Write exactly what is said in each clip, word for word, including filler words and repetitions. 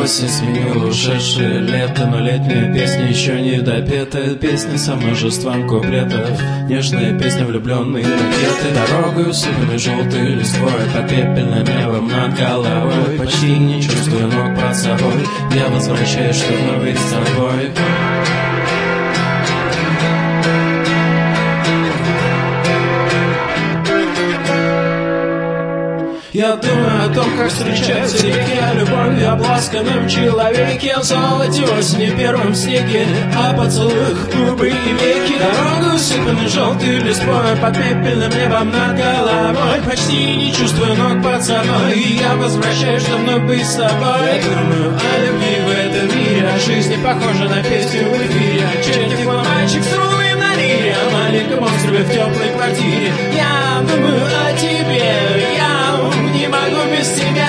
Осень сменила ушедшее лето, но летняя песня еще не допета. Песня со множеством куплетов, нежная песня влюбленные ракеты. Дорогой усыпанной желтой листвой, под пепельным небом над головой. Почти не чувствую ног под собой, я возвращаюсь, чтобы вновь быть с тобой. Я думаю о том, как встречаются реки, о любви, об ласканном человеке, о золоте осени, первом снеге, о поцелуях губы и веки. Дорогу усыпанной желтой листвой, под пепельным небом над головой. Почти не чувствую ног под собой, и я возвращаюсь, чтобы вновь быть с тобой. Я думаю о любви в этом мире, о жизни, похожей на песню в эфире, о черных ломальчик струны на лире, о маленьком острове в теплой квартире. Я думаю о тебе, я не могу без тебя.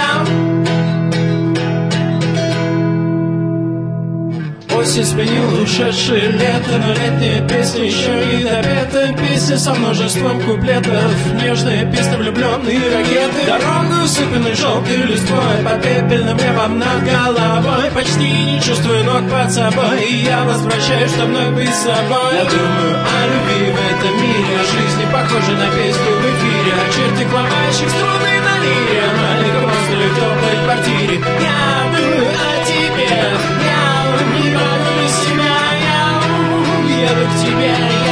Осень сменила ушедшее лето, но летняя песня еще не допета. Песня со множеством куплетов, нежная песня влюбленные ракеты. Дорогу усыпанной желтой листвой, под пепельным небом над головой. Почти не чувствую ног под собой, и я возвращаюсь, чтобы вновь быть с собой. Я думаю о любви в этом мире, о жизни, похожей на песню в эфире, о чертик ломающих струны на лире, о маленьком острове в теплой квартире. Я думаю о тебе, я не могу без тебя, я еду к тебе.